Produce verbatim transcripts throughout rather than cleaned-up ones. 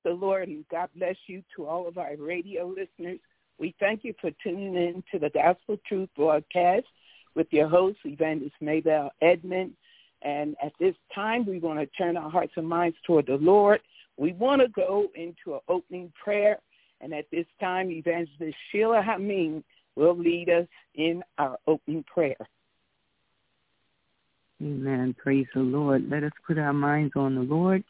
the Lord, and God bless you to all of our radio listeners. We thank you for tuning in to the Gospel Truth broadcast with your host, Evangelist Maybelle Edmond. And at this time, we want to turn our hearts and minds toward the Lord. We want to go into an opening prayer. And at this time, Evangelist Sheila Hameen will lead us in our opening prayer. Amen. Praise the Lord. Let us put our minds on the Lord.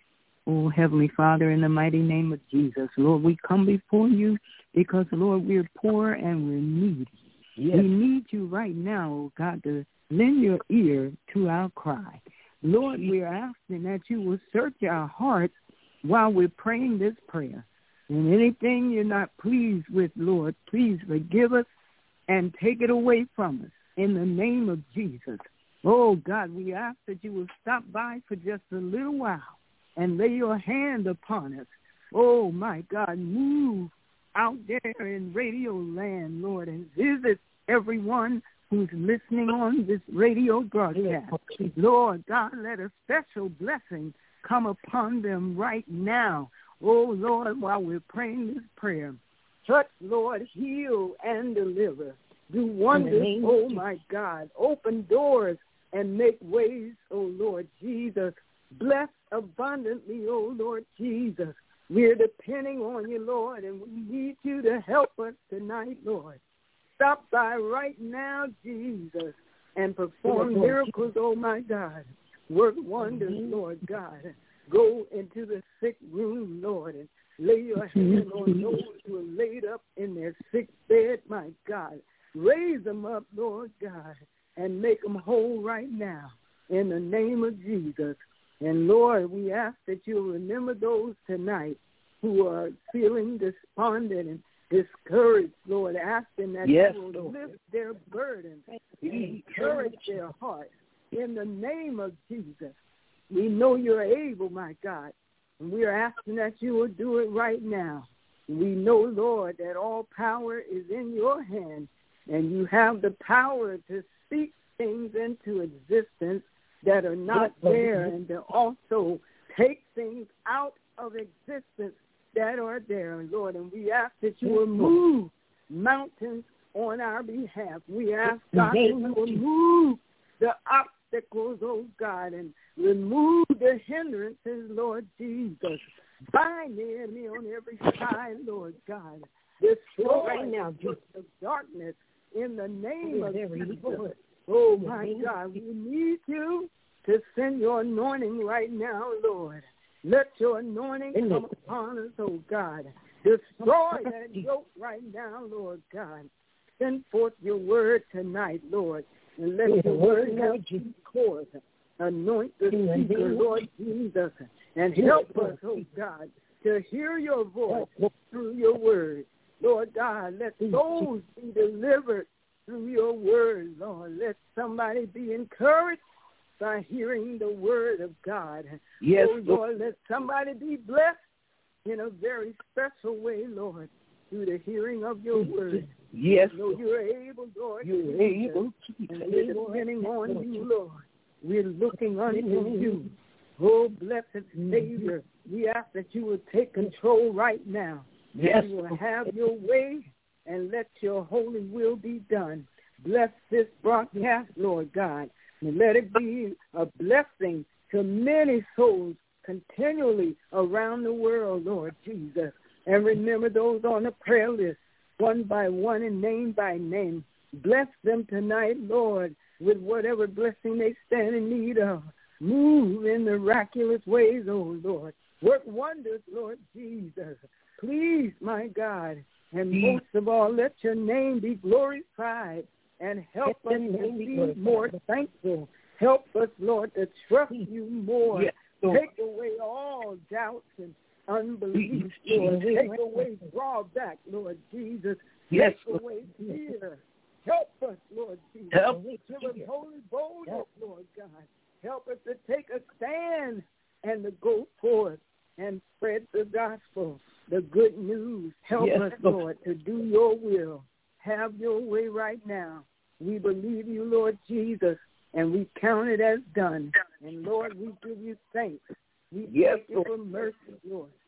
Oh, Heavenly Father, in the mighty name of Jesus, Lord, we come before you because, Lord, we're poor and we're needy. Yes. We need you right now, oh God, to lend your ear to our cry. Lord, we're asking that you will search our hearts while we're praying this prayer. And anything you're not pleased with, Lord, please forgive us and take it away from us in the name of Jesus. Oh, God, we ask that you will stop by for just a little while and lay your hand upon us. Oh, my God, move out there in radio land, Lord, and visit everyone who's listening on this radio broadcast. Lord, God, let a special blessing come upon them right now. Oh, Lord, while we're praying this prayer, touch, Lord, heal and deliver. Do wonders, oh, my God. Open doors and make ways, oh, Lord Jesus. Bless abundantly, oh, Lord Jesus. We're depending on you, Lord, and we need you to help us tonight, Lord. Stop by right now, Jesus, and perform miracles, oh, my God. Work wonders, Lord God. Go into the sick room, Lord, and lay your hand on those who are laid up in their sick bed, my God. Raise them up, Lord God, and make them whole right now in the name of Jesus. And, Lord, we ask that you'll remember those tonight who are feeling despondent and discouraged, Lord, asking that yes, you will Lord. lift their burdens and encourage their hearts in the name of Jesus. We know you're able, my God, and we are asking that you will do it right now. We know, Lord, that all power is in your hand, and you have the power to speak things into existence that are not there, and to also take things out of existence that are there, Lord. And we ask that you will move mountains on our behalf. We ask, God, that you will move the obstacles, oh God, and remove the hindrances, Lord Jesus. Bind the enemy on every side, Lord God. Destroy right now the darkness in the name of Jesus. Oh, my God, we need you to send your anointing right now, Lord. Let your anointing come upon us, oh God. Destroy that yoke right now, Lord God. Send forth your word tonight, Lord, and let your word have course. Anoint the speaker, Lord Jesus, and help us, oh God, to hear your voice through your word. Lord God, let souls be delivered through your word, Lord. Let somebody be encouraged by hearing the word of God. Yes, oh, Lord, let somebody be blessed in a very special way, Lord, through the hearing of your word. Yes, Lord, you're able, Lord. You're Jesus, able to and we're depending on you, Lord. We're looking unto you. Oh, blessed Savior, we ask that you will take control right now. Yes. You will have your way and let your holy will be done. Bless this broadcast, Lord God, and let it be a blessing to many souls continually around the world, Lord Jesus. And remember those on the prayer list, one by one and name by name. Bless them tonight, Lord, with whatever blessing they stand in need of. Move in miraculous ways, oh Lord. Work wonders, Lord Jesus. Please, my God, and most of all, let your name be glorified and help us to be more thankful. Help us, Lord, to trust you more. Yes, Take away all doubts and unbelief, Lord. Take away drawback, Lord Jesus. Yes, Take away fear. Help us, Lord Jesus. Help. Give us holy boldness, Lord God. Help us to take a stand and to go forth and spread the gospel, the good news. Help yes, us, Lord, to do your will. Have your way right now. We believe you, Lord Jesus, and we count it as done. And, Lord, we give you thanks. We yes, thank you for mercy, Lord.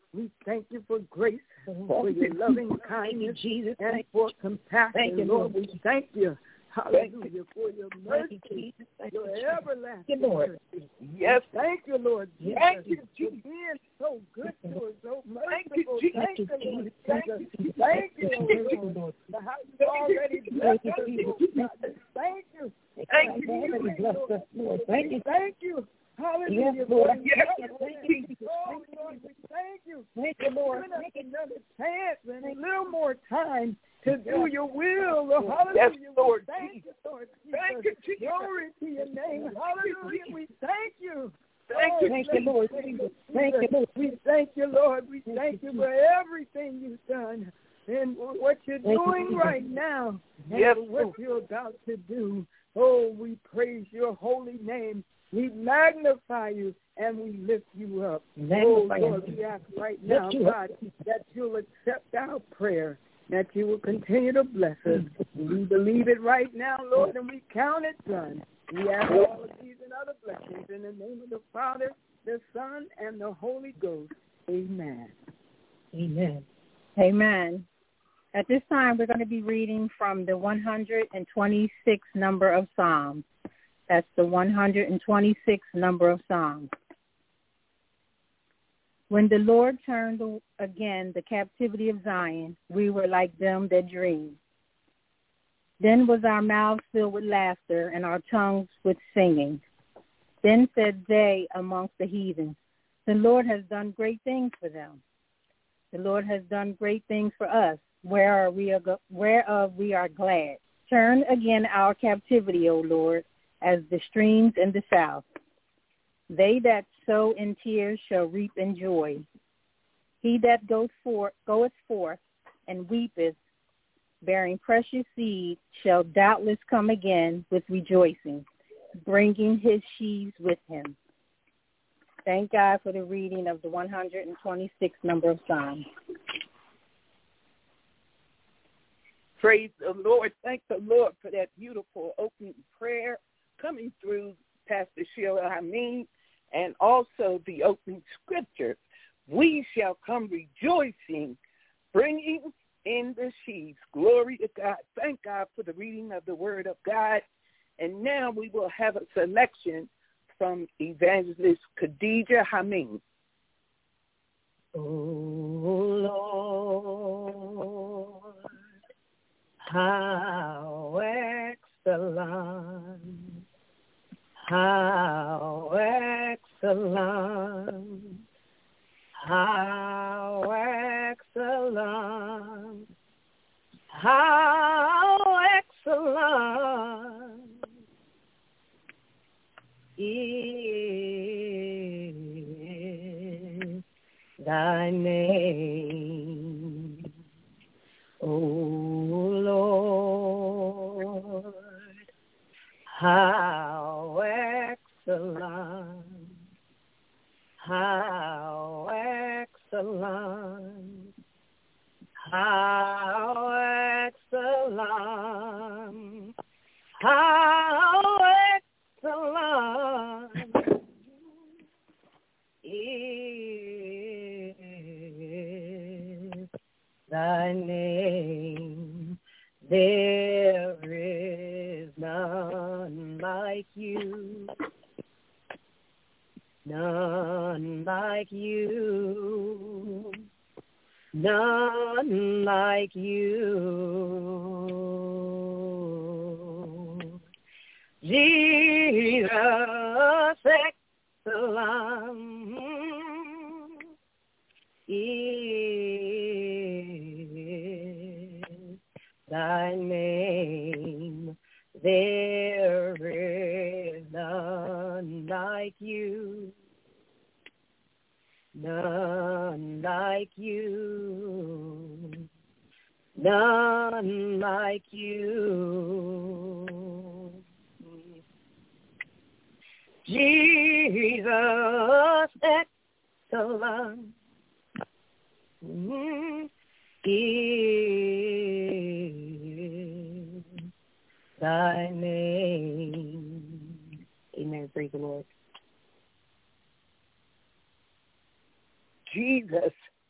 We thank you for grace, for your loving kindness, Jesus, and for compassion. Thank you, Lord. We thank you. Hallelujah, for your mercy, your everlasting mercy. Yes, thank you, Lord Jesus. Thank you, Jesus. For being so good to us, so merciful. Thank you, Lord. Thank you, thank you, Lord, for how you already blessed us. Thank you. Thank you, Lord. Thank you. Thank you. Hallelujah. Yes, Lord. Yes, thank you. Oh, Lord, we thank you. Thank you, Lord. Giving us another chance and a little more time to do your will. Lord. Hallelujah. Yes, Lord. Thank you, Lord. Thank you, Jesus. Glory to your name. Hallelujah. We thank you. Thank you, thank you, Lord. Thank you, Lord. We thank you, Lord. We thank you for everything you've done and what you're doing right now and yes, what you're about to do. Oh, we praise your holy name. We magnify you and we lift you up. Oh, Lord, we ask right now, God, that you'll accept our prayer, that you will continue to bless us. We believe it right now, Lord, and we count it done. We ask all of these and other blessings in the name of the Father, the Son, and the Holy Ghost. Amen. Amen. Amen. At this time, we're going to be reading from the one hundred twenty-sixth number of Psalms. That's the one hundred twenty-sixth number of Psalms. When the Lord turned again the captivity of Zion, we were like them that dream. Then was our mouths filled with laughter and our tongues with singing. Then said they amongst the heathen, the Lord has done great things for them. The Lord has done great things for us, whereof we are, whereof we are glad. Turn again our captivity, O Lord, as the streams in the south. They that sow in tears shall reap in joy. He that goeth forth, goeth forth and weepeth, bearing precious seed, shall doubtless come again with rejoicing, bringing his sheaves with him. Thank God for the reading of the one hundred twenty-sixth number of Psalms. Praise the Lord. Thank the Lord for that beautiful opening prayer coming through Pastor Sheila Hameen, and also the opening scripture. We shall come rejoicing, bringing in the sheaves. Glory to God. Thank God for the reading of the word of God. And now we will have a selection from Evangelist Khadijah Hameen. Oh, Lord, how excellent, how excellent, how excellent, how excellent is thy name, O Lord, how excellent, how excellent, how excellent, how excellent is thy name. There is none like you, none like you, none like you. Jesus, excellent is thy name. There is none like you, none like you, none like you. Jesus, excellent is thy name. Amen. Praise the Lord. Jesus,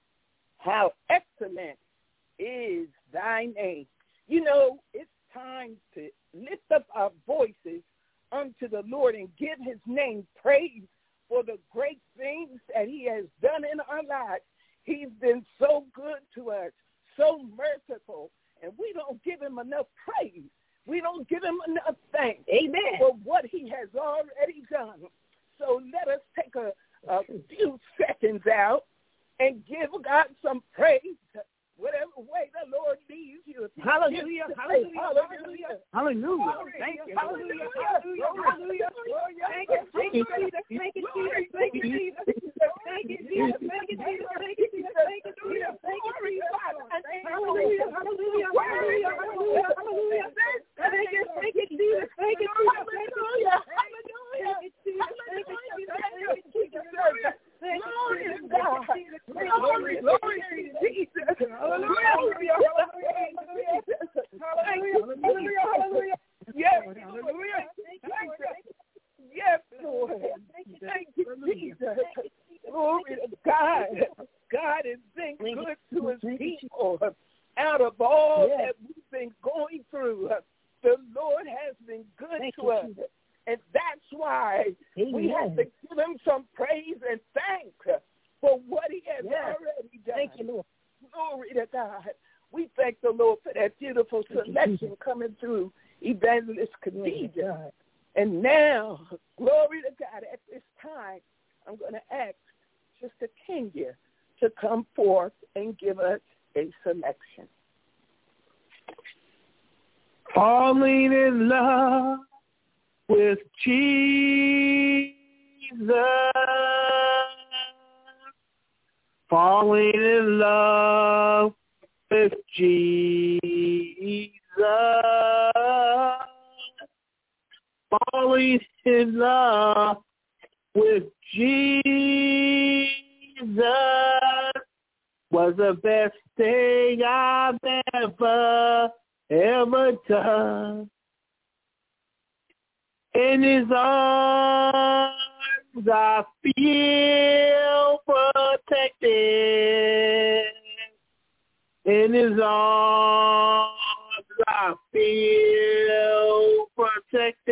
how excellent is thy name. You know, it's time to lift up our voices unto the Lord and give his name praise for the great things that he has done in our lives. He's been so good to us, so merciful, and we don't give him enough praise. We don't give him enough thanks. Amen. For what he has already done. So let us take a, a few seconds out and give God some praise, whatever way the Lord leads you. Hallelujah, hallelujah, hallelujah. Hallelujah. Thank you. Hallelujah, hallelujah, hallelujah. Thank you, thank you, Jesus. Thank you, Jesus. Thank you, Jesus. Thank you, Jesus. Thank you, Jesus. Thank you, Jesus. Thank you, Jesus. Thank you, Jesus. Hallelujah, hallelujah, hallelujah, hallelujah, hallelujah. Thank you, thank you, Jesus. Thank you, Jesus. Hallelujah, hallelujah. Thank you, Jesus. Thank you, Jesus. Thank you, Jesus. Glory to God. Glory, glory to Jesus. Hallelujah, hallelujah, hallelujah, hallelujah. Yes, hallelujah. yes, Lord. Thank you, Jesus. Glory to God. God has been good to his people. Out of all that we've been going through, the Lord has been good to us. And that's why Amen. We have to give him some praise and thanks for what he has yes. already done. Thank you, Lord. Glory to God. We thank the Lord for that beautiful selection coming through Evangelist Khadijah. And now, glory to God, at this time, I'm going to ask Sister Kenya to come forth and give us a selection. Falling in love with Jesus, falling in love with Jesus, falling in love with Jesus was the best thing I've ever, ever done. In his arms I feel protected. In his arms I feel protected.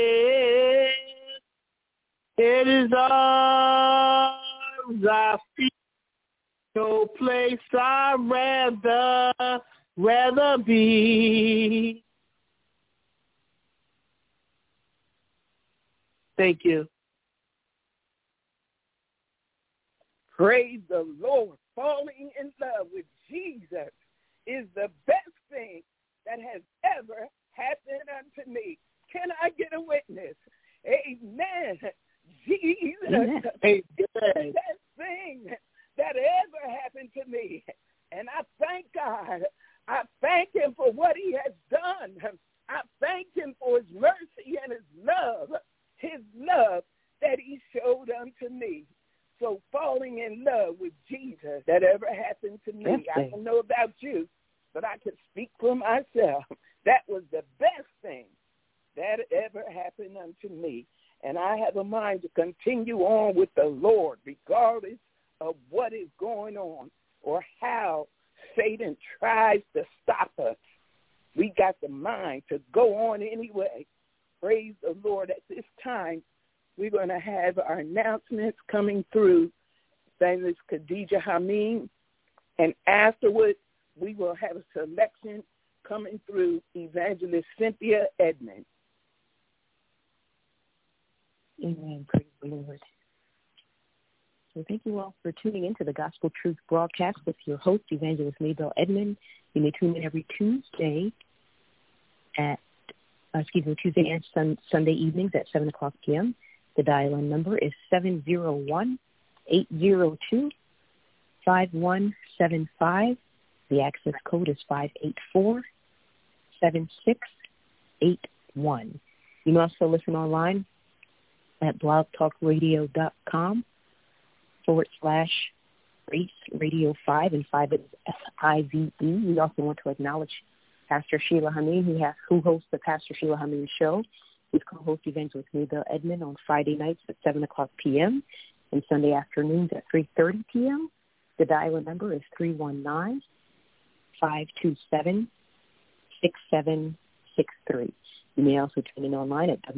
In his arms I feel no place I'd rather, rather be. Thank you. Praise the Lord. Falling in love with Jesus is the best thing that has ever happened unto me. Can I get a witness? Amen. Jesus Amen. is the best thing that ever happened to me. And I thank God. I thank him for what he has done. I thank him for his mercy and his love. His love that he showed unto me. So falling in love with Jesus, that ever happened to me. I don't know about you, but I can speak for myself. That was the best thing that ever happened unto me. And I have a mind to continue on with the Lord, regardless of what is going on or how Satan tries to stop us. We got the mind to go on anyway. Praise the Lord. At this time, we're going to have our announcements coming through Evangelist Khadijah Hameen, and afterwards we will have a selection coming through Evangelist Cynthia Edmonds. Amen. Praise the Lord. So thank you all for tuning in to the Gospel Truth broadcast with your host, Evangelist Maybelle Edmond. You may tune in every Tuesday at Uh, excuse me, Tuesday and sun, Sunday evenings at seven o'clock p.m. The dial-in number is seven zero one, eight zero two, five one seven five. The access code is five eight four, seven six eight one. You can also listen online at blogtalkradio.com forward slash race radio five, and five is S I V E. We also want to acknowledge Pastor Sheila Hameen, who, has, who hosts the Pastor Sheila Hameen Show. He's co-host Evangelist Maybelle Edmond on Friday nights at seven o'clock p.m. and Sunday afternoons at three thirty p.m. The dial number is three one nine, five two seven, six seven six three. You may also tune in online at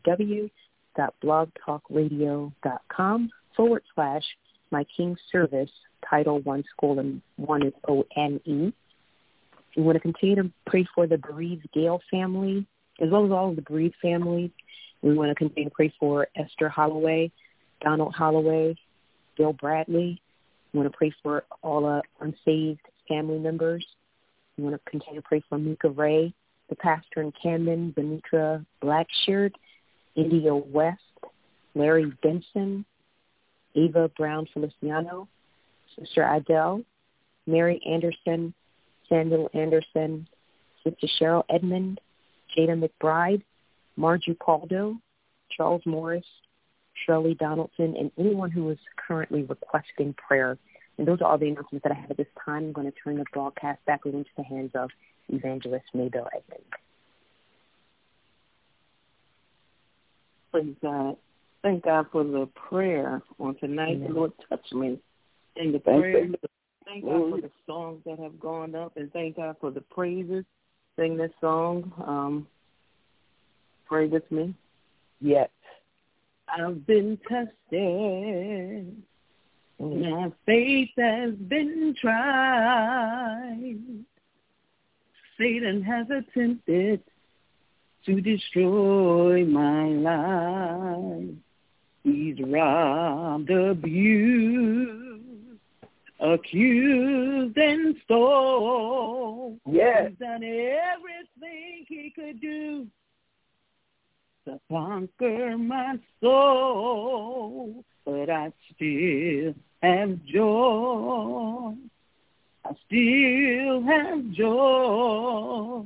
www.blogtalkradio.com forward slash My King's Service, Title One School, and one is O N E. We want to continue to pray for the bereaved Gale family, as well as all of the bereaved families. We want to continue to pray for Esther Holloway, Donald Holloway, Bill Bradley. We want to pray for all uh, unsaved family members. We want to continue to pray for Mika Ray, the pastor in Camden, Benitra Blackshirt, India West, Larry Benson, Eva Brown Feliciano, Sister Adele, Mary Anderson, Samuel Anderson, Sister Cheryl Edmond, Jada McBride, Margie Paldo, Charles Morris, Shirley Donaldson, and anyone who is currently requesting prayer. And those are all the announcements that I have at this time. I'm going to turn the broadcast back over into the hands of Evangelist Maybelle Edmond. Praise God. Thank God for the prayer on tonight. Amen. The Lord touched me in the prayer. Thank God for the songs that have gone up, and thank God for the praises. Sing this song. Um, pray with me. Yes. I've been tested. My faith has been tried. Satan has attempted to destroy my life. He's robbed, abused, accused, and stole. Yes. He's done everything he could do to conquer my soul. But I still have joy. I still have joy.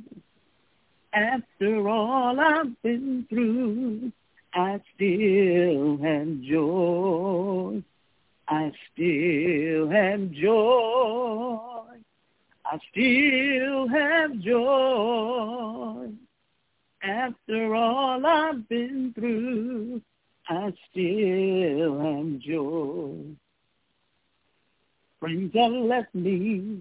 After all I've been through, I still have joy. I still have joy. I still have joy. After all I've been through, I still have joy. Friends have left me.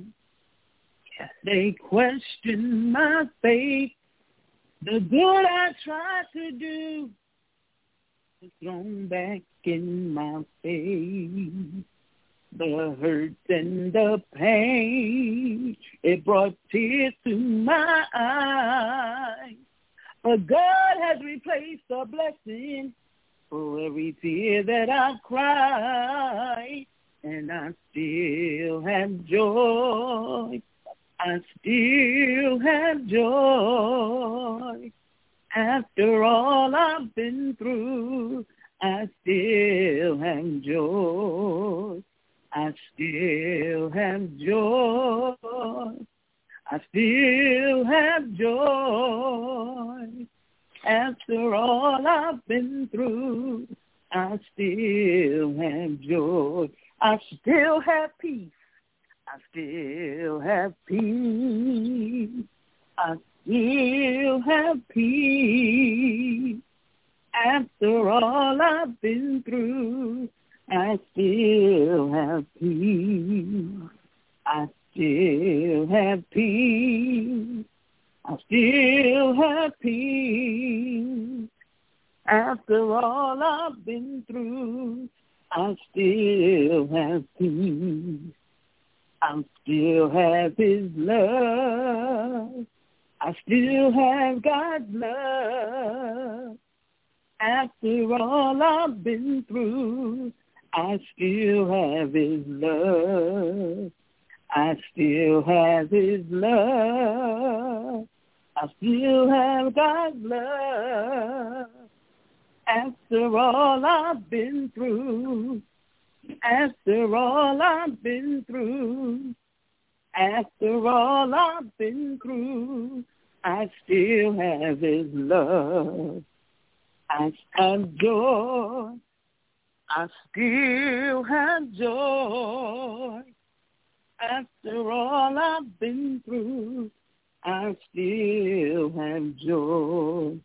They question my faith. The good I tried to do was thrown back in my face. The hurt and the pain, it brought tears to my eyes. But God has replaced the blessing for every tear that I cried. And I still have joy. I still have joy. After all I've been through, I still have joy. I still have joy. I still have joy. After all I've been through, I still have joy. I still have peace. I still have peace. I still have peace. After all I've been through, I still have peace. I still have peace. I still have peace. After all I've been through, I still have peace. I still have his love. I still have God's love. After all I've been through, I still have his love. I still have his love. I still have God's love. After all I've been through, after all I've been through, after all I've been through, I still have his love. I have joy. I still have joy. After all I've been through, I still have joy.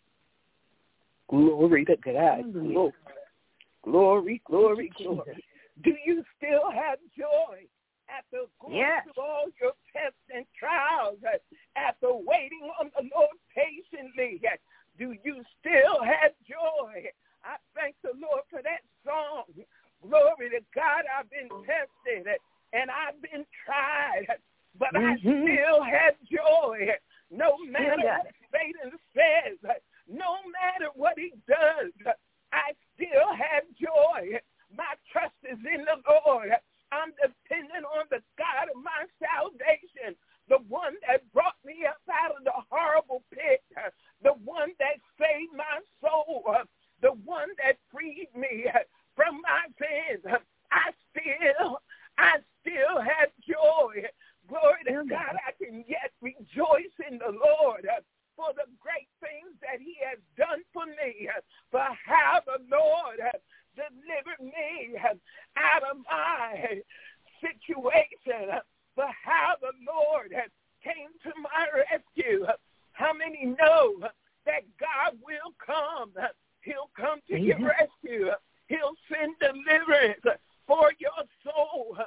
Glory to God. Glory, glory, glory, glory. Do you still have joy after going yes. through all your tests and trials, after waiting on the Lord patiently? Do you still have joy? I thank the Lord for that song. Glory to God, I've been tested and I've been tried, but mm-hmm. I still have joy. No matter yeah. what Satan says, no matter what he does, I still have joy. My trust is in the Lord. I'm dependent on the God of my salvation, the one that brought me up out of the horrible pit, the one that saved my soul, the one that freed me from my sins. I still, I still have joy. Glory to God, I can yet rejoice in the Lord for the great things that he has done for me, for how the Lord has delivered me out of my situation, for how the Lord came to my rescue. How many know that God will come? He'll come to your rescue. He'll send deliverance for your soul.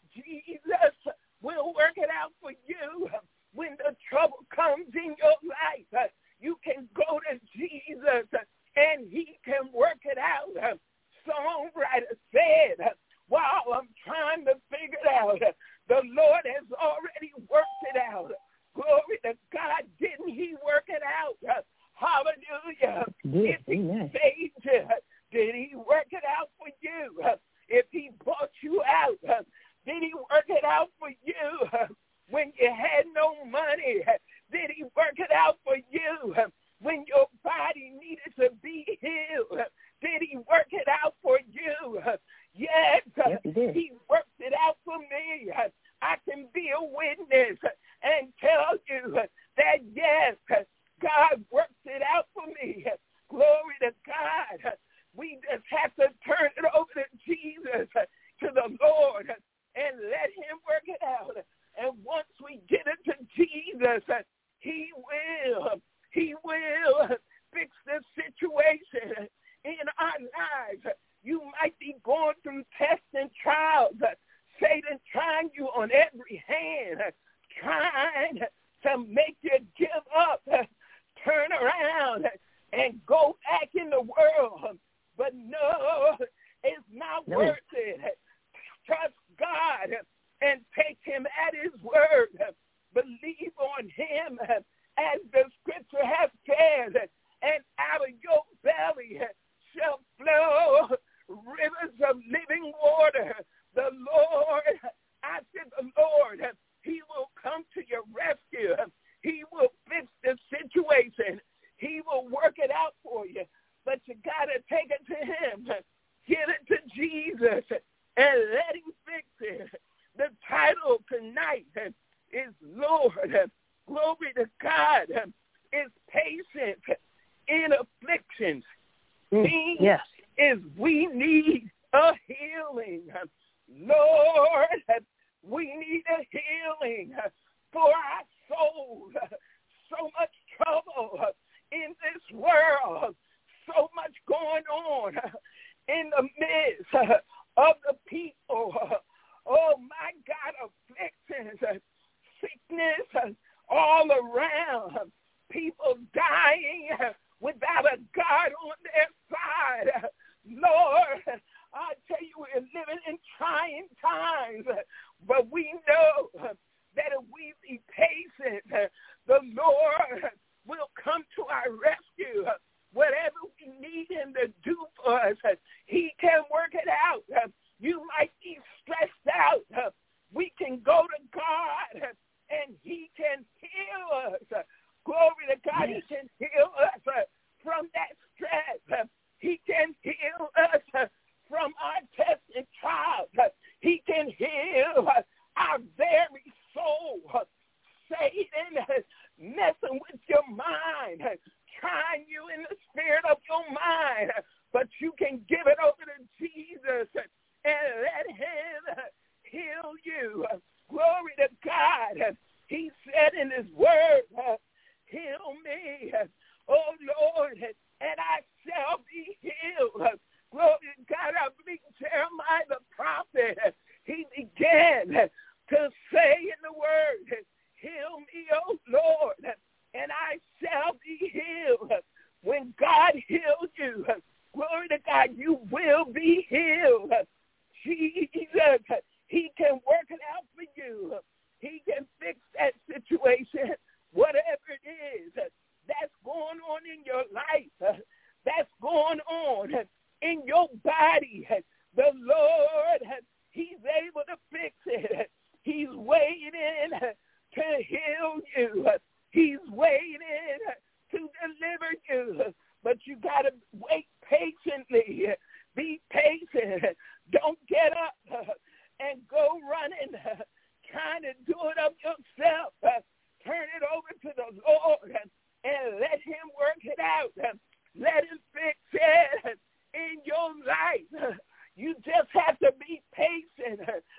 Jesus will work it out for you. When the trouble comes in your life, you can go to Jesus and he can work it out. Songwriter said, while I'm trying to figure it out, the Lord has already worked it out. Glory to God, didn't he work it out? Hallelujah. Yes, if he saved you, did he work it out for you? If he brought you out, did he work it out for you? When you had no money, did he work it out for you? When your body needed to be healed, did he work it out for you? Yes, yep, he did. He worked it out for me. I can be a witness and tell you that, yes, God works it out for me. Glory to God. We just have to turn it over to Jesus, to the Lord, and let him work it out. And once we get it to Jesus, he will, he will fix the situation in our lives. You might be going through tests and trials. Satan trying you on every hand, trying to make you give up, turn around, and go back in the world. But no, it's not no. worth it. Trust God and take him at his word. Believe on him as the scripture has said, and out of your belly shall flow rivers of living water. The Lord, I said the Lord, he will come to your rescue. He will fix the situation. He will work it out for you. But you got to take it to him. Give it to Jesus and let him fix it. The title tonight is Lord, glory to God, is patient in afflictions. Mm, yes. Is we need a healing. Lord, we need a healing for our souls. So much trouble in this world. So much going on in the midst of the people. Oh, my God, afflictions, sickness all around. People dying without a God on their side. Lord, I tell you, we're living in trying times, but we know that if we be patient, the Lord will come to our rescue. Whatever we need him to do for us, he can work it out. You might be stressed out. We can go to God, and he can heal us. Glory to God, yes. He can heal us from that stress. He can heal us from our tests and trials. He can heal our very soul. Satan messing with your mind, trying you in the spirit of your mind, but you can give it over to Jesus and let him heal you. Glory to God. He said in his word, heal me, oh Lord, and I shall be healed. Glory to God. I believe Jeremiah the prophet began to say in the word, heal me, O Lord, and I shall be healed. When God heals you, glory to God, you will be healed. Jesus, he can work it out for you. He can fix that situation, whatever it is that's going on in your life, that's going on in your body. The Lord, he's able to fix it. He's waiting to heal you. He's waiting to deliver you. But you got to wait patiently. Be patient. Don't get up and go running, trying to do it up yourself. Turn it over to the Lord and let him work it out. Let him fix it in your life. You just have to be patient.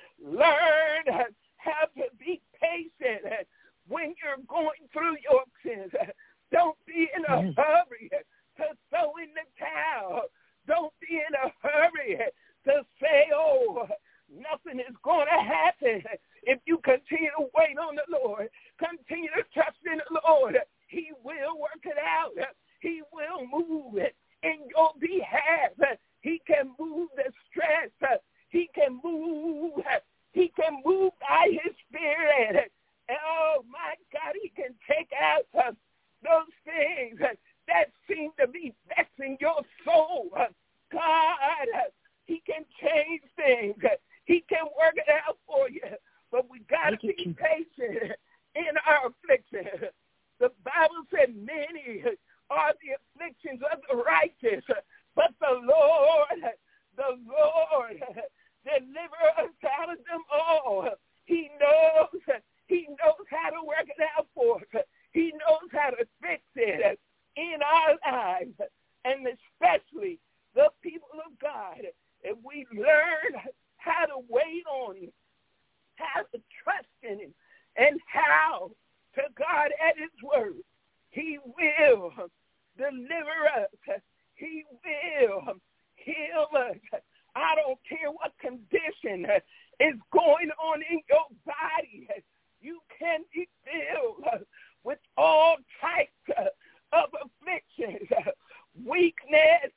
Learn how to be patient when you're going through your sins. Don't be in a hurry to throw in the towel. Don't be in a hurry to say, oh, nothing is going to happen. If you continue to wait on the Lord, continue to trust in the Lord, he will work it out. He will move it in your behalf. He can move the stress. He can move. He can move by his spirit. Oh, my God, he can take out uh, those things uh, that seem to be vexing your soul. Uh, God, uh, he can change things. Uh, he can work it out for you. But we got to be patient in our affliction. The Bible said many are the afflictions of the righteous, but the Lord, the Lord, deliver us out of them all. He knows, he knows how to work it out for us. He knows how to fix it in our lives, and especially the people of God. If we learn how to wait on him, how to trust in him, and how to God at his word, he will deliver us. He will heal us. I don't care what condition is going on in your body. You can be filled with all types of afflictions, weakness.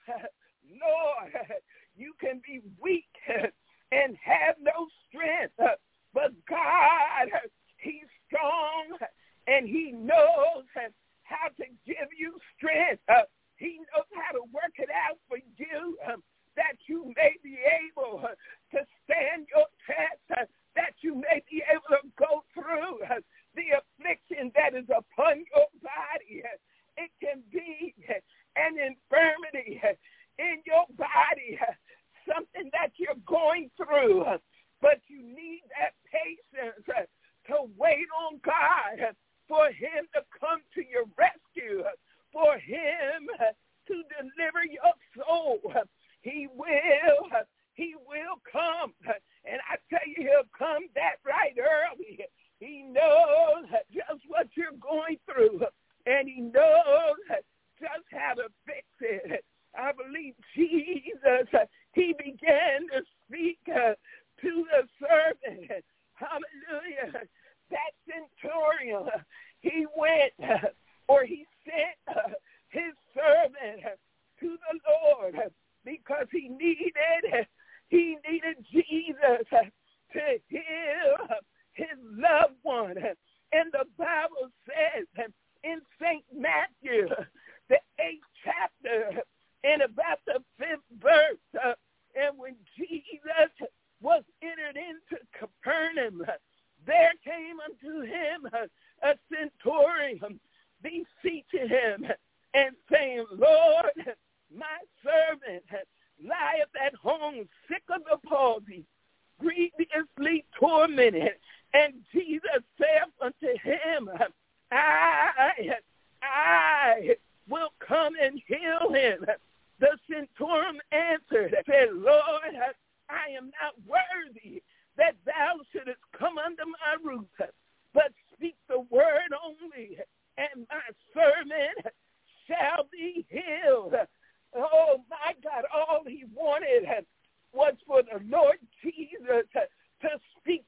Lord, you can be weak and have no strength, but God, he's strong and he knows how to give you strength. He knows how to work it out for you, that you may be able to stand your test, that you may be able to go through the affliction that is upon your body. It can be an infirmity in your body, something that you're going through, but you need that patience to wait on God, for him to come to your rescue, for him to deliver your soul. He will, he will come, and I tell you, he'll come that right early. He knows just what you're going through, and he knows just how to fix it. I believe Jesus, he began to speak uh, to the servant. Hallelujah. That centurion, he went, uh, or he sent uh, his servant uh, to the Lord uh, because he needed, he needed Jesus uh, to heal uh, his loved one. And the Bible says uh, in Saint Matthew, the eighth chapter, and about the fifth verse, uh, and when Jesus was entered into Capernaum, there came unto him a centurion, beseeching him and saying, Lord, my servant lieth at home, sick of the palsy, grievously tormented. And Jesus saith unto him, I, I will come and heal him. The centurion answered, said, Lord, I am not worthy that thou shouldest come under my roof, but speak the word only, and my servant shall be healed. Oh, my God, all he wanted was for the Lord Jesus to speak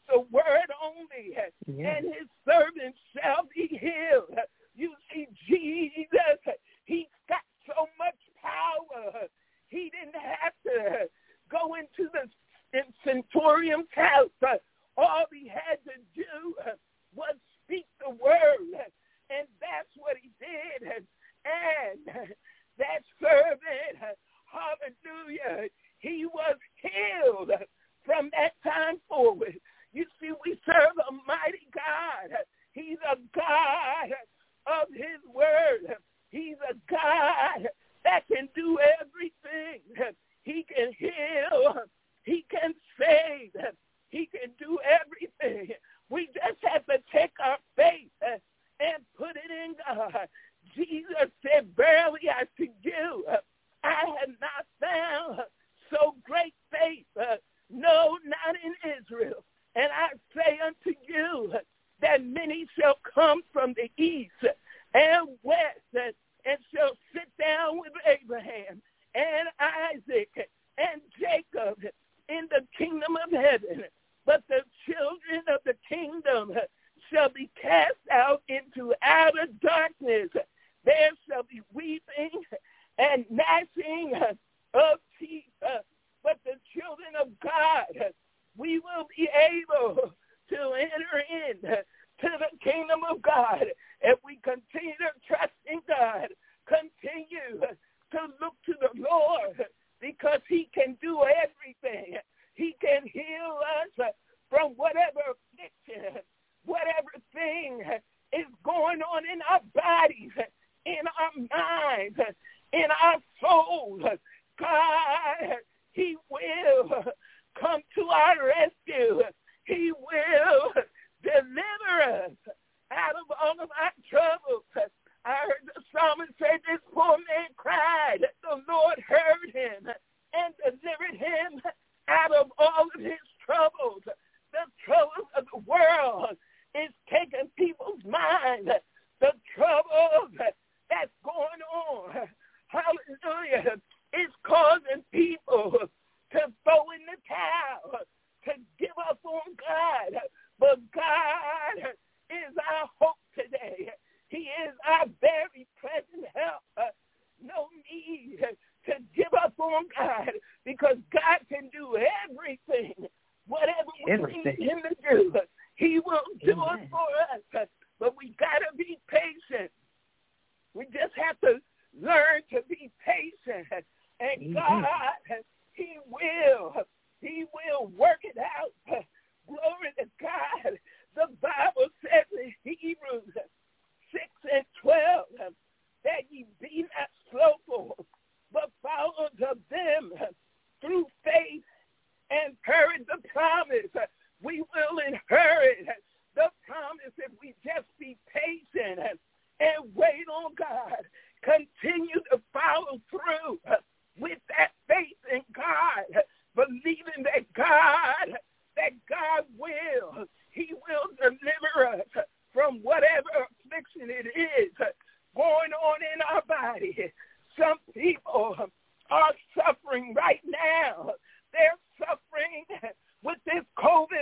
William's house, uh, all he had to do uh, was speak the word, uh, and that's what he did. Uh, and uh, that servant, uh, hallelujah, he was healed uh, from that time forward. You see, we serve a mighty God. He's a God of his word. He's a God that can do everything. He can heal. He can save. He can do everything. We just have to take our faith and put it in God. Jesus said, verily I to you, I have not found so great faith. No, not in Israel. And I say unto you that many shall come from the east and west and, and shall sit down with Abraham and Isaac and Jacob in the kingdom of heaven. But the children of the kingdom shall be cast out into outer darkness. There shall be weeping and gnashing of teeth. But the children of God, we will be able to enter in to the kingdom of God if we continue to trust in God, continue to look to the Lord, because he can do everything. He can heal us from whatever affliction, whatever thing is going on in our bodies, in our minds, in our souls. God, he will come to our rescue. He will deliver us out of all of our troubles. I heard the psalmist say, this poor man cried. The Lord heard him and delivered him out of all of his troubles. The troubles of the world is taking people's mind. The trouble that's going on, hallelujah, is causing people to throw in the towel, to give up on God. But God is our hope today. He is our very present help. No need to give up on God, because God can do everything. Whatever we everything. need him to do, he will do Amen. it for us. But we got to be patient. We just have to learn to be patient. And God, he will. He will work it out. Glory to God. The Bible says in Hebrews six and twelve that ye be not slothful, but followers of them through faith and inherit the promise. We will inherit the promise if we just be patient and wait on God. Continue to follow through with that faith in God, believing that God, that God will, he will deliver us from whatever affliction it is going on in our body. Some people are suffering right now. They're suffering with this COVID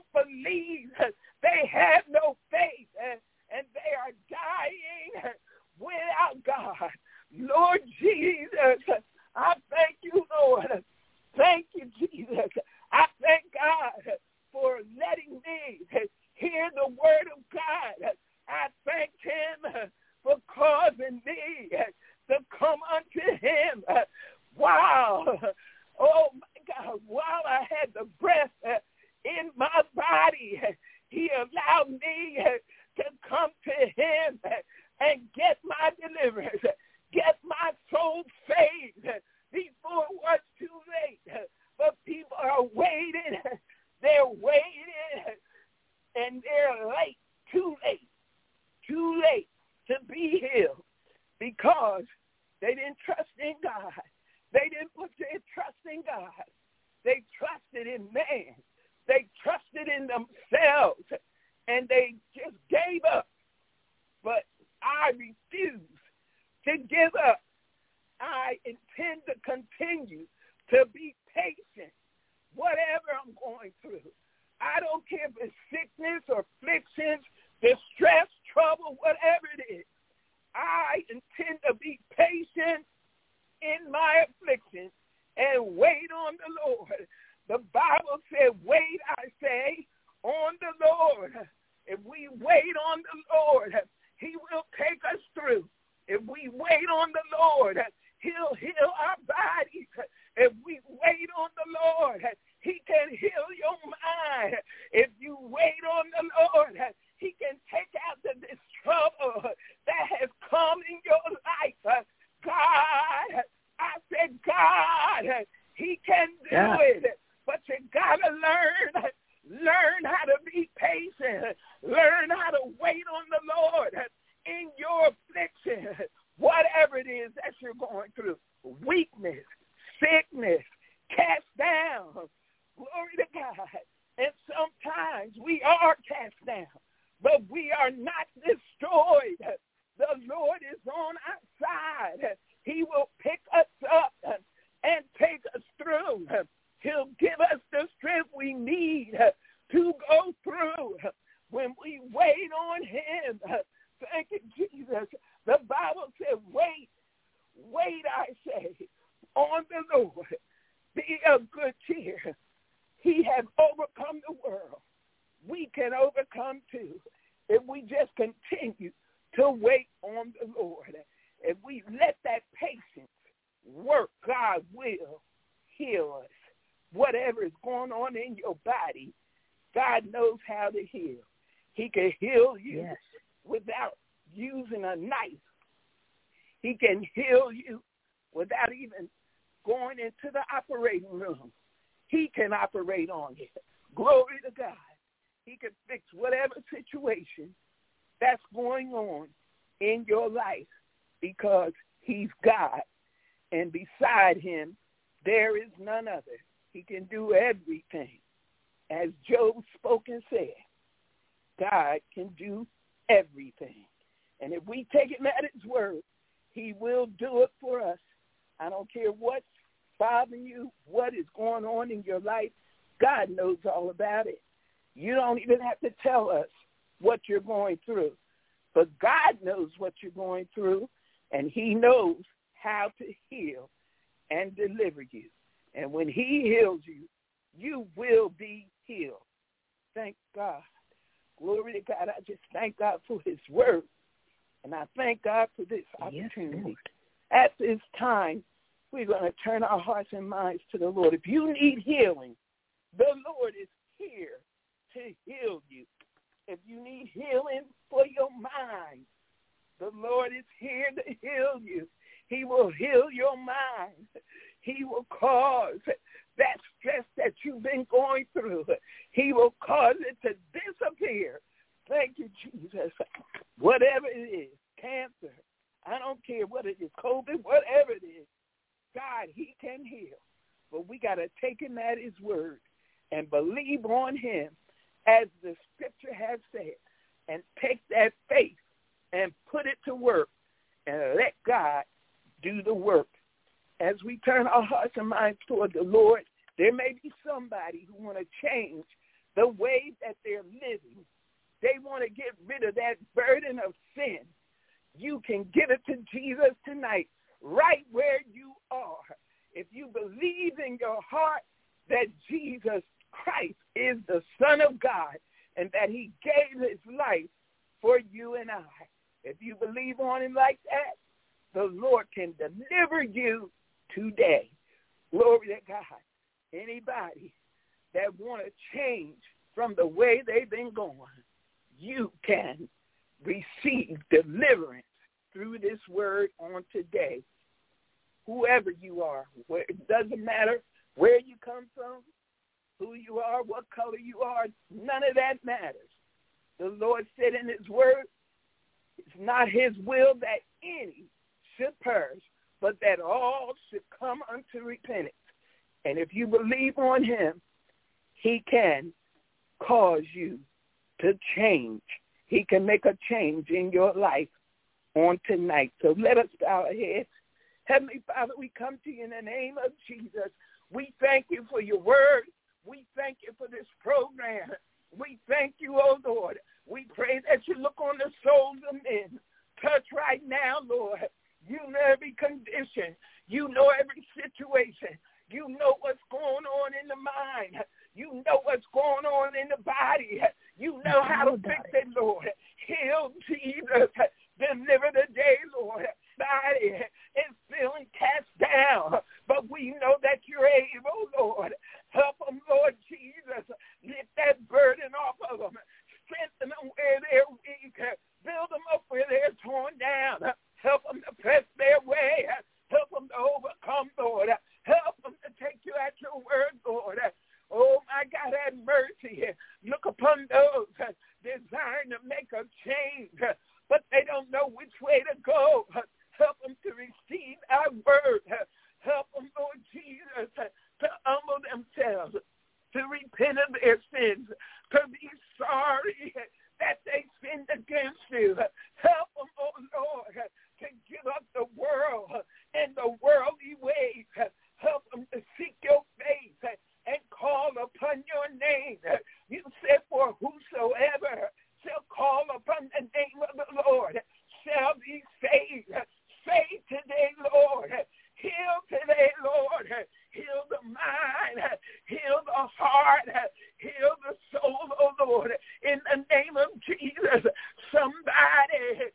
believe. They have no faith, and, and they are dying without God. Lord Jesus, I thank you, Lord. Thank you, Jesus. I thank God for letting me hear the word of God. I thank him for causing me to come unto him. Wow. Oh, my God. While I had the breath in my body, he allowed me to come to him and get my deliverance, get my soul saved before it was too late. But people are waiting. They're waiting, and they're late, too late, too late to be healed because they didn't trust in God. They didn't put their trust in God. They trusted in man. They trusted in themselves, and they just gave up. But I refuse to give up. I intend to continue to be patient, whatever I'm going through. I don't care if it's sickness or afflictions, distress, trouble, whatever it is. I intend to be patient in my affliction and wait on the Lord. The Bible said, wait, I say, on the Lord. If we wait on the Lord, he will take us through. If we wait on the Lord, he'll heal our bodies. If we wait on the Lord, he can heal your mind. If you wait on the Lord, he can take out the, this trouble that has come in your life. God, I said, God, he can do yeah. it. But you got to learn, learn how to be patient. Learn how to wait on the Lord in your affliction, whatever it is that you're going through. Weakness, sickness, cast down. Glory to God. And sometimes we are cast down, but we are not destroyed. The Lord is on our side. He will pick us up and take us through. He'll give us the strength we need to go through when we wait on him. Thank you, Jesus. The Bible said, wait, wait, I say, on the Lord. Be of good cheer. He has overcome the world. We can overcome too if we just continue to wait on the Lord. If we let that patience work, God will heal us. Whatever is going on in your body, God knows how to heal. He can heal you yes. without using a knife. He can heal you without even going into the operating room. He can operate on you. Glory to God. He can fix whatever situation that's going on in your life because he's God. And beside him, there is none other. He can do everything. As Job spoke and said, God can do everything. And if we take him at his word, he will do it for us. I don't care what's bothering you, what is going on in your life. God knows all about it. You don't even have to tell us what you're going through. But God knows what you're going through, and he knows how to heal and deliver you. And when he heals you, you will be healed. Thank God. Glory to God. I just thank God for his word. And I thank God for this opportunity. Yes, at this time, we're going to turn our hearts and minds to the Lord. If you need healing, the Lord is here to heal you. If you need healing for your mind, the Lord is here to heal you. He will heal your mind. He will cause that stress that you've been going through. He will cause it to disappear. Thank you, Jesus. Whatever it is, cancer, I don't care what it is, COVID, whatever it is, God, he can heal. But we got to take him at his word and believe on him as the scripture has said, and take that faith and put it to work and let God do the work. As we turn our hearts and minds toward the Lord, there may be somebody who want to change the way that they're living. They want to get rid of that burden of sin. You can give it to Jesus tonight, right where you are. If you believe in your heart that Jesus Christ is the Son of God and that he gave his life for you and I, if you believe on him like that, the Lord can deliver you today. Glory to God. Anybody that want to change from the way they've been going, you can receive deliverance through this word on today. Whoever you are, where, it doesn't matter where you come from, who you are, what color you are, none of that matters. The Lord said in his word, it's not his will that any should perish, but that all should come unto repentance. And if you believe on him, he can cause you to change. He can make a change in your life on tonight. So let us bow our heads. Heavenly Father, we come to you in the name of Jesus. We thank you for your word. We thank you for this program. We thank you, oh Lord. We pray that you look on the souls of men. Touch right now, Lord. You know every condition. You know every situation. You know what's going on in the mind. You know what's going on in the body. You know how to fix it, Lord. Heal, Jesus. Deliver the day, Lord. Body is feeling cast down, but we know that you're able, Lord. Help them, Lord Jesus. Lift that burden off of them. Strengthen them where they're weak. Build them up where they're torn down. Help them to press their way. Help them to overcome, Lord. Help them to take you at your word, Lord. Oh, my God, have mercy. Look upon those desiring to make a change, but they don't know which way to go. Help them to receive our word. Help them, Lord Jesus, to humble themselves, to repent of their sins, to be sorry that they sinned against you. Help them, oh Lord, to give up the world and the worldly ways. Help them to seek your face and call upon your name. You said, for whosoever shall call upon the name of the Lord shall be saved. Save today, Lord. Heal today, Lord. Heal the mind. Heal the heart. Heal the soul, oh Lord. In the name of Jesus, somebody,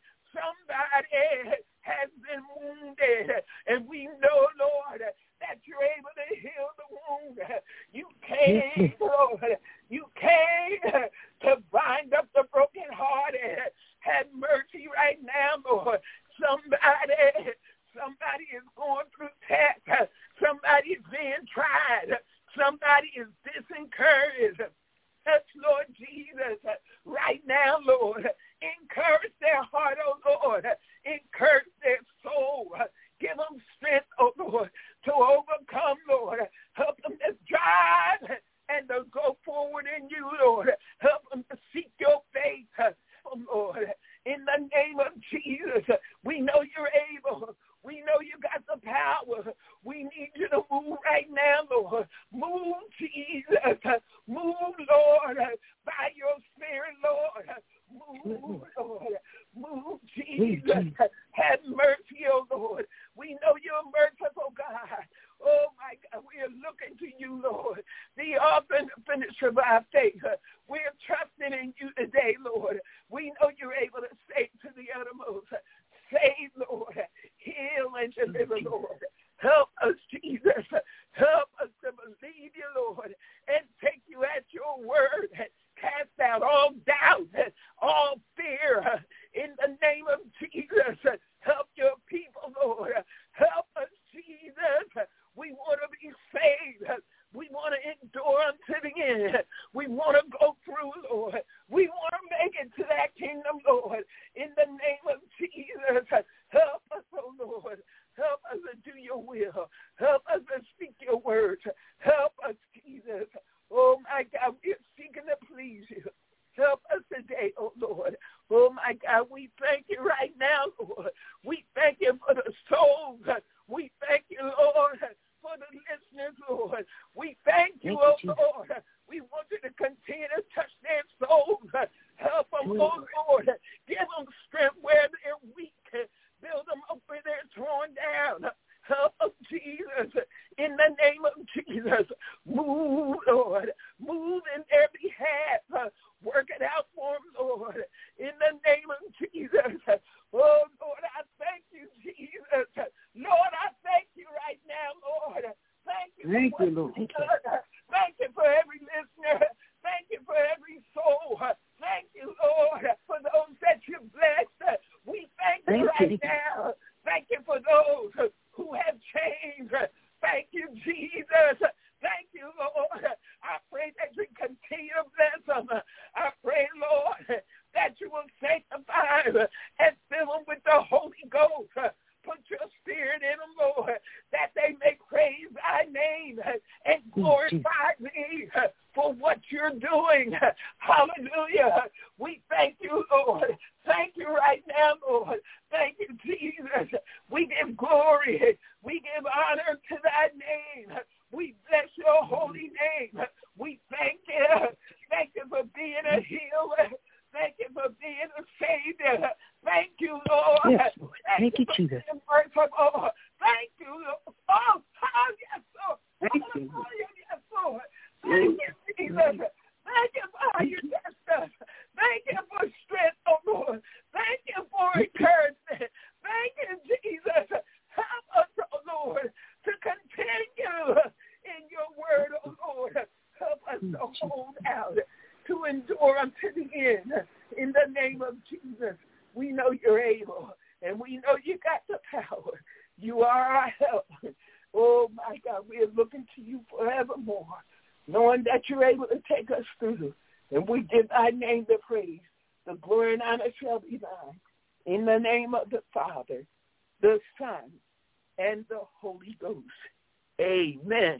somebody has been wounded. And we know, Lord, that you're able to heal the wound. You came, Lord. You came to bind up the brokenhearted. Have mercy right now, Lord. Somebody, somebody is going through test. Somebody is being tried. Somebody is disencouraged. Touch, Lord Jesus, right now, Lord. Encourage their heart, oh Lord. Encourage their soul. Give them strength, oh Lord, to overcome, Lord. Help them to drive and to go forward in you, Lord. Help them to seek your face, oh Lord. In the name of Jesus, we know you're able. We know you got the power. We need you to move right now, Lord. Move, Jesus. Move, Lord, by your Spirit, Lord. Move, Lord. Move, Jesus. Have mercy, oh Lord. We know you're merciful, God. Oh, my God, we are looking to you, Lord, the author and finisher of our faith. We are trusting in you today, Lord. We know you're able to save to the uttermost. Save, Lord. Heal and deliver, Lord. Help us, Jesus. Help us to believe you, Lord, and take you at your word. Cast out all doubt, all fear. In the name of Jesus, help your people, Lord. Help us, Jesus. We want to be saved. We want to endure unto the end. We want to go through, Lord. We want to make it to that kingdom, Lord. In the name of Jesus, help us, oh Lord. Help us to do your will. Help us to speak your words. Help us, Jesus. Oh, my God, we are seeking to please you. Help us today, oh Lord. Oh, my God, we thank you right now, Lord. We thank you for the souls. We thank you, Lord, for the listeners, Lord. We thank you, oh Lord. We want you to continue them, oh Lord. Give them strength where they're weak. Build them up where they're torn down. Oh, Jesus, in the name of Jesus, move, Lord. Move in their behalf. Work it out for them, Lord. In the name of Jesus. Oh, Lord, I thank you, Jesus. Lord, I thank you right now, Lord. Thank you. Thank you, Lord. Thank you for every listener. Thank you for every soul. Thank you, Lord, for those that you blessed. We thank you Thank right you. now. Thank you for those who have changed. Thank you, Jesus. Thank you, Lord. I pray that you continue to bless them. I pray, Lord, that you will sanctify them and fill them with the Holy Ghost. Put your spirit in them, Lord, that they may praise thy name and glorify thee for what you're doing. Hallelujah. We thank you, Lord. Thank you right now, Lord. Thank you, Jesus. We give glory. We give honor to thy name. We bless your holy name. We thank you. Thank you for being a healer. Thank you for being a savior. Thank you, Lord. Yes, Lord. Thank, Thank you, Jesus. Merciful. Thank you, Lord. Oh, oh yes, Lord. Thank you. Oh, yes, Lord. Thank you, Jesus. Thank you for how you blessed us. Thank you for strength, oh Lord. Thank you for encouragement. Thank you, Jesus. Help us, oh Lord, to continue in your word, oh Lord. Help us to hold out, to endure unto the end. In the name of Jesus, we know you're able, and we know you got the power. You are our help. Oh, my God, we are looking to you forevermore, knowing that you're able to take us through. And we give thy name the praise. The glory and honor shall be thine. In the name of the Father, the Son, and the Holy Ghost. Amen.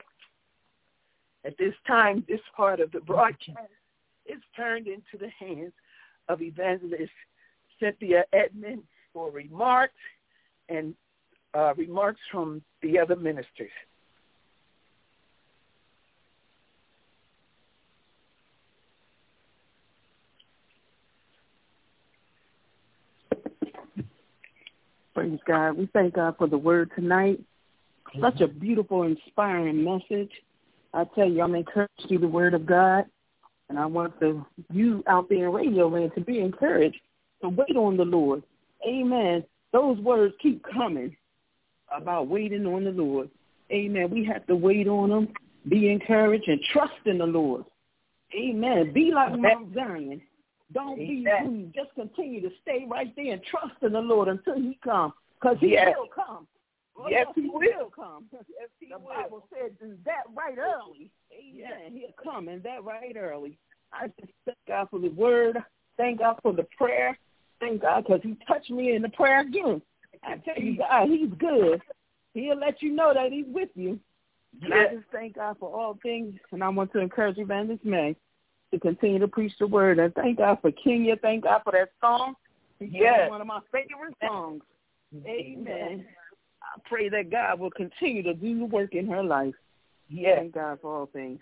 At this time, this part of the broadcast is turned into the hands of Evangelist Cynthia Edmond for remarks and uh, remarks from the other ministers. Praise God. We thank God for the word tonight. Such a beautiful, inspiring message. I tell you, I'm encouraged through the word of God, and I want the, you out there in radio land to be encouraged to wait on the Lord. Amen. Those words keep coming about waiting on the Lord. Amen. We have to wait on him, be encouraged, and trust in the Lord. Amen. Be like Mount Zion. Don't be moved. Just continue to stay right there and trust in the Lord until he comes, because he yes. will come. Well, yes, he, he will. will come. Yes, he the will. Bible says that right early. Amen. Yes. He'll come, and that right early. I just thank God for the word. Thank God for the prayer. Thank God because he touched me in the prayer again. I tell you, God, he's good. He'll let you know that he's with you. And yes. I just thank God for all things, and I want to encourage Evangelist May to continue to preach the word. And thank God for Kenya. Thank God for that song. Yes. One of my favorite songs. Amen. I pray that God will continue to do the work in her life. Yes. Thank God for all things.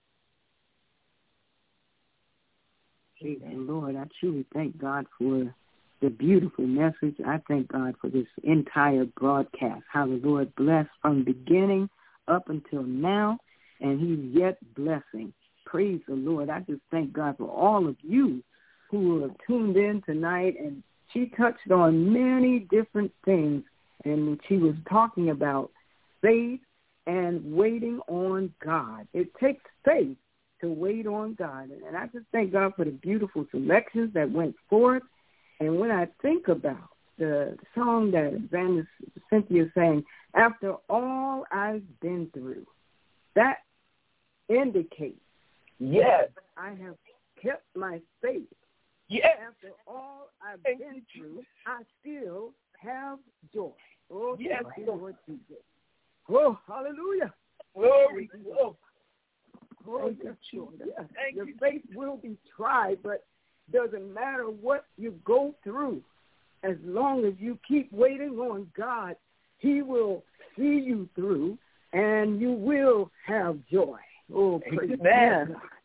Praise the Lord. I truly thank God for the beautiful message. I thank God for this entire broadcast, how the Lord blessed from beginning up until now, and he's yet blessing. Praise the Lord. I just thank God for all of you who have tuned in tonight, and she touched on many different things, and she was talking about faith and waiting on God. It takes faith to wait on God, and I just thank God for the beautiful selections that went forth. And when I think about the song that Evangelist Cynthia sang, after all I've been through, that indicates yes, I have kept my faith. Yes. After all I've been through, I still have joy. Oh, yes, Lord Jesus. Oh, hallelujah. Glory. Oh, oh yes, Lord. Yes. Your faith will be tried, but doesn't matter what you go through. As long as you keep waiting on God, he will see you through, and you will have joy. Oh, praise God.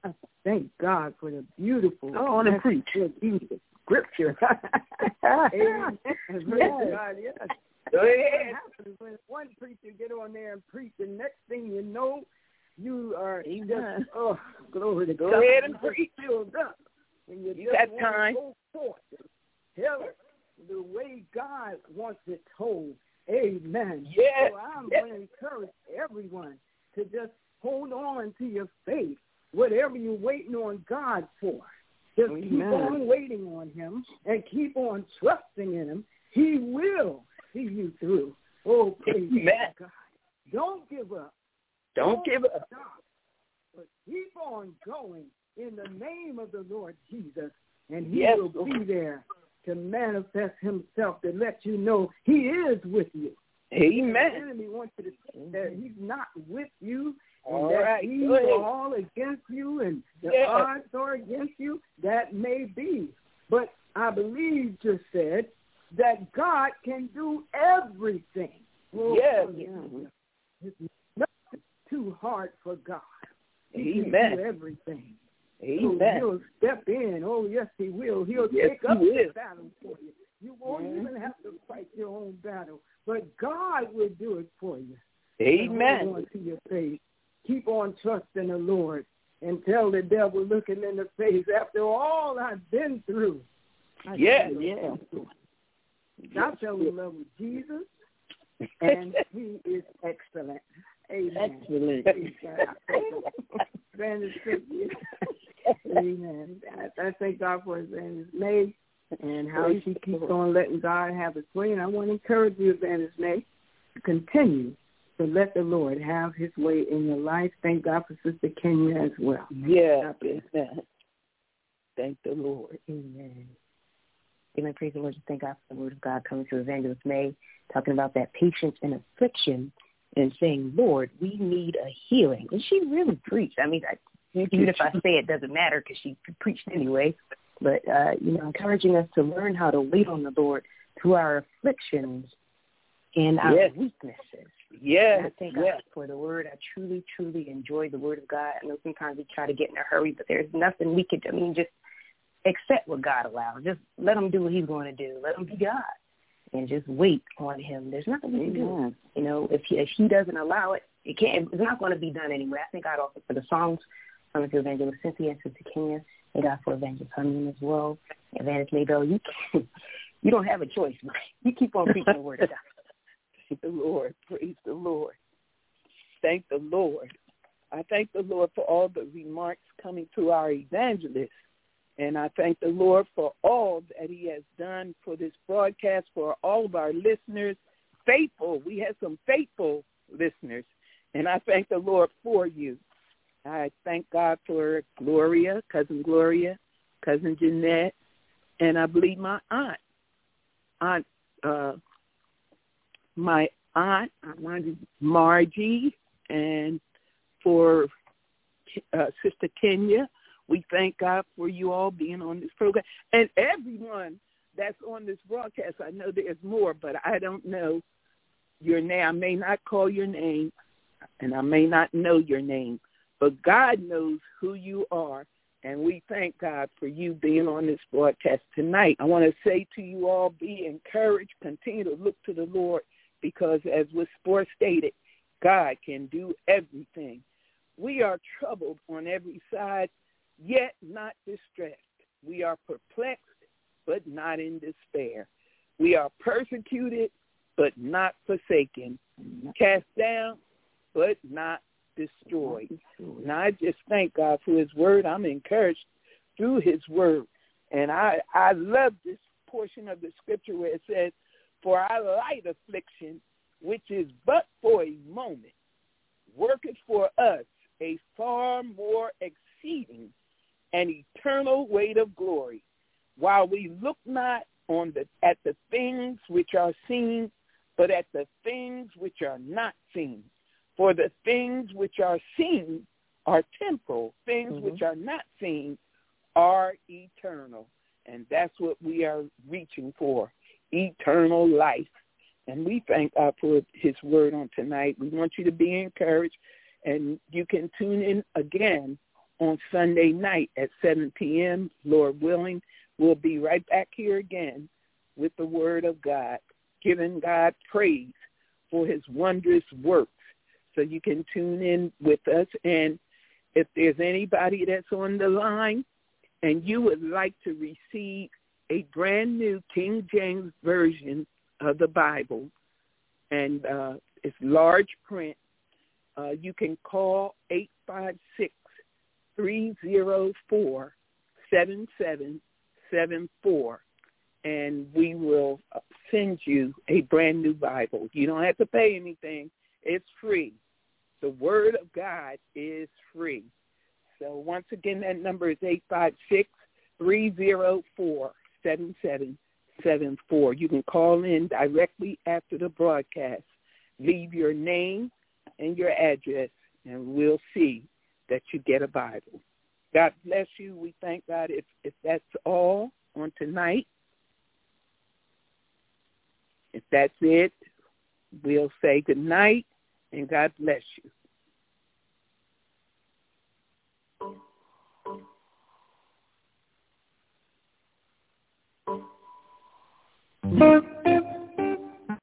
I thank God for the beautiful. Go on and preach. Beautiful scripture. Amen. Praise God, yes. Go ahead. What happens when one preacher get on there and preach, the next thing you know, you are Amen. just, oh, glory to Go God. ahead and preach. Filled up. And you, You just got want time. to go forth and tell it the way God wants it told. Amen. Yes. So I'm Yes. going to encourage everyone to just hold on to your faith, whatever you're waiting on God for. Just Amen. keep on waiting on him and keep on trusting in him. He will see you through. Oh, praise Amen. God. Don't give up. Don't give up. Stop. But keep on going in the name of the Lord Jesus, and he Yes, will Lord. be there to manifest himself, to let you know he is with you. Amen. The enemy wants you to think that he's not with you, and All that right, he's go ahead. all against you, and the Yeah. odds are against you. That may be. But I believe just said that God can do everything. Oh, Yes. hallelujah. It's nothing too hard for God. He Amen. can do everything. Amen. So he'll step in. Oh, yes, he will. He'll Yes, take he up will. the battle for you. You won't Mhm. even have to fight your own battle, but God will do it for you. Amen. Hold on to your faith. Keep on trusting the Lord and tell the devil looking in the face, after all I've been through. I Yes. fell Yeah. I fell in love with Jesus, and he is excellent. Amen. Excellent. Amen. I, I thank God for Evangelist May and how she keeps on letting God have his way. And I want to encourage you, Evangelist May, to continue to let the Lord have his way in your life. Thank God for Sister Kenya as well. Yeah. Amen. Thank the Lord. Amen. Amen. Praise the Lord. Just thank God for the word of God coming to Evangelist May, talking about that patience and affliction and saying, Lord, we need a healing. And she really preached. I mean, I, even if I say it doesn't matter because she preached anyway. But, uh, you know, encouraging us to learn how to wait on the Lord through our afflictions and our Yes. weaknesses. Yes. And I thank Yes. God for the word. I truly, truly enjoy the word of God. I know sometimes we try to get in a hurry, but there's nothing we could, I mean, just accept what God allows. Just let him do what he's going to do. Let him be God. And just wait on him. There's nothing we can do. You know, if he, if he doesn't allow it, it can't. It's not going to be done anyway. I thank God also for the songs coming to Evangelist Cynthia and Sister Kenya. Thank God for Evangelist Honeyman as well. Evangelist Maybell, you can, you don't have a choice, man. You keep on preaching the word of God. Praise the Lord. Praise the Lord. Thank the Lord. I thank the Lord for all the remarks coming to our evangelist. And I thank the Lord for all that he has done for this broadcast, for all of our listeners. Faithful. We have some faithful listeners. And I thank the Lord for you. I thank God for Gloria, Cousin Gloria, Cousin Jeanette, and I believe my aunt, Aunt, uh, my aunt, Margie, and for uh, Sister Kenya. We thank God for you all being on this program. And everyone that's on this broadcast, I know there's more, but I don't know your name. I may not call your name, and I may not know your name, but God knows who you are, and we thank God for you being on this broadcast tonight. I want to say to you all, be encouraged. Continue to look to the Lord, because as was Sport stated, God can do everything. We are troubled on every side, yet not distressed. We are perplexed, but not in despair. We are persecuted, but not forsaken. Cast down, but not destroyed. And I just thank God for his word. I'm encouraged through his word. And I, I love this portion of the scripture where it says, for our light affliction, which is but for a moment, worketh for us a far more exceeding and eternal weight of glory, while we look not on the at the things which are seen, but at the things which are not seen. For the things which are seen are temporal, things mm-hmm. which are not seen are eternal. And that's what we are reaching for, eternal life. And we thank God for his word on tonight. We want you to be encouraged, and you can tune in again on Sunday night at seven p.m., Lord willing. We'll be right back here again with the Word of God, giving God praise for his wondrous works. So you can tune in with us. And if there's anybody that's on the line and you would like to receive a brand new King James Version of the Bible, and uh, it's large print, uh, you can call eight five six, three oh four, seven seven seven four, and we will send you a brand new Bible. You don't have to pay anything. It's free. The Word of God is free. So once again, that number is eight five six, three oh four, seven seven seven four. You can call in directly after the broadcast. Leave your name and your address, and we'll see that you get a Bible. God bless you. We thank God. If, if that's all on tonight, if that's it, we'll say good night, and God bless you.